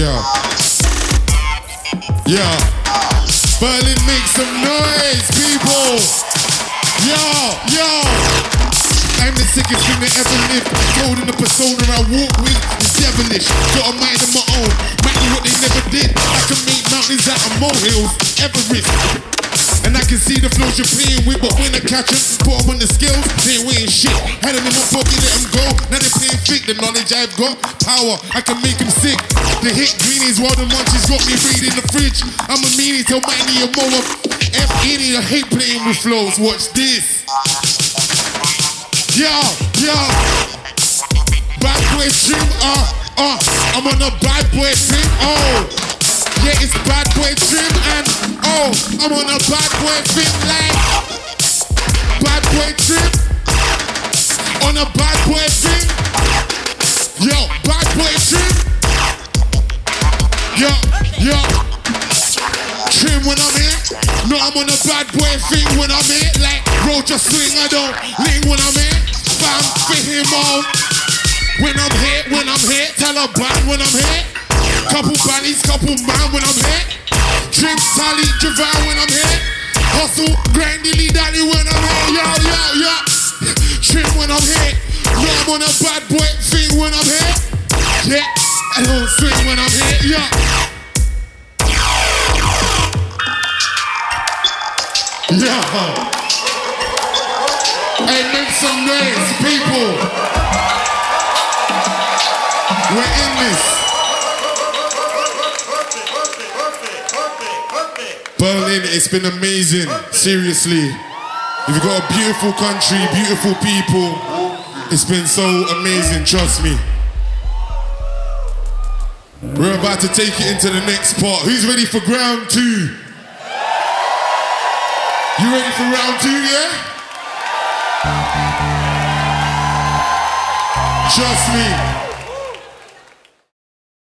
Yeah. Yeah. Berlin, make some noise, people. Yo. I'm the sickest thing that ever lived. Told in the persona I walk with is devilish. Got a mind of my own. Might do what they never did. I can make mountains out of molehills. Everest. And I can see the flows you're playing with, but when I catch them, put them on the scales, they ain't weighing shit. Had them in my pocket, let them go. Now they playing thick, the knowledge I've got, power, I can make them sick. The hit greenies while the munchies got me reading the fridge. I'm a meanie, tell Mighty a mower. F80, I hate playing with flows, watch this. Yo. Bad boy stream, I'm on a bad boy stream, yeah, it's bad boy trim and I'm on a bad boy thing like bad boy trim on a bad boy thing. Yo, bad boy trim. Yo. Trim when I'm here. No, I'm on a bad boy thing when I'm here. Like Roger swing, I don't ling when I'm here. Bam, fit him on. When I'm here, Taliban when I'm here. Couple baddies, couple man when I'm here. Trim, Sally, Javon when I'm here. Hustle, grindily daddy when I'm here. Yo. Trim when I'm here. No, I'm on a bad boy thing when I'm here. Yeah, I don't swing when I'm here. Yeah. Hey, make some noise, people. We're in this. Berlin, it's been amazing, seriously. You've got a beautiful country, beautiful people. It's been so amazing, trust me. We're about to take it into the next part. Who's ready for round 2? You ready for round 2, yeah? Trust me.